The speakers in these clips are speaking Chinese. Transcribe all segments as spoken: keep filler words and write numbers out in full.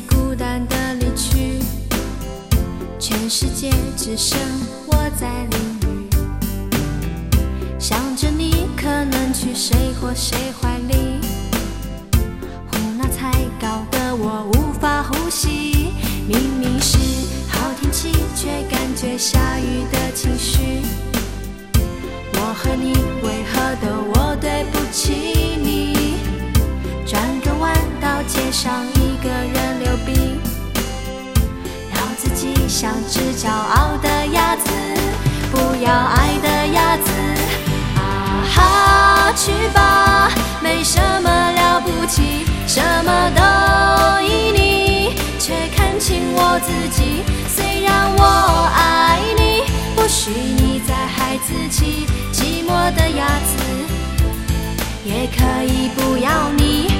孤单的离去，全世界只剩我在淋雨，想着你可能去谁或谁怀里，呼那才搞得我无法呼吸。明明是好天气，却感觉下雨的情绪。我和你为何都我对不起你？转个弯到街上，一个人流鼻，让自己像只骄傲的鸭子，不要爱的鸭子。啊哈，去吧，没什么了不起，什么都依你，却看清我自己。虽然我爱你，不许你再孩子气，寂寞的鸭子也可以不要你。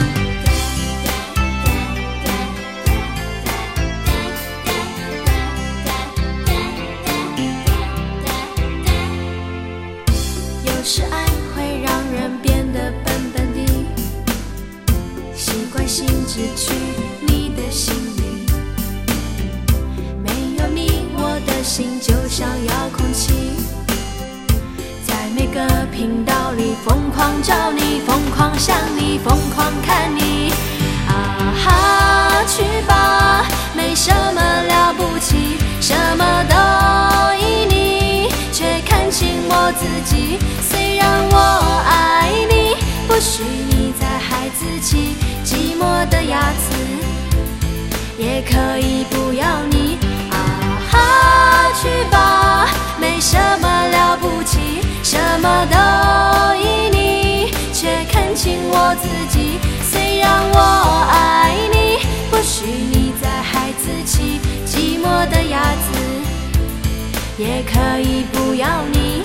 有时爱会让人变得笨笨的，习惯性只去你的心里，没有你我的心就像遥控器，在每个频道里疯狂找你，疯狂想你，疯狂看你。啊哈，去吧，没什么了不起，什么都依你，却看清我自己。虽然我爱你，不许你再孩子气，寂寞的鸭子也可以不要你。啊哈，去吧，没什么了不起，什么都依你，却看清我自己。虽然我爱你，不许你再孩子气，寂寞的鸭子也可以不要你。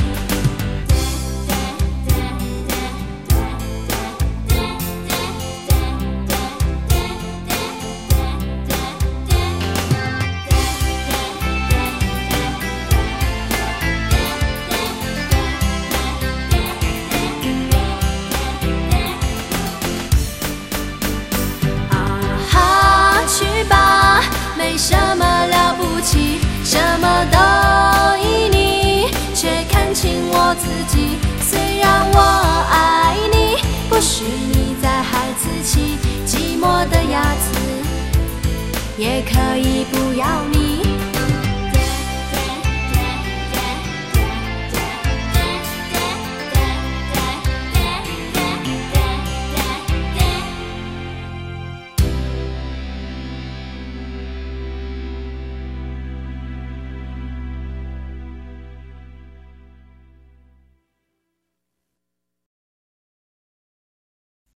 没什么了不起，什么都依你，却看清我自己。虽然我爱你，不许你再孩子气，寂寞的鸭子也可以不要你。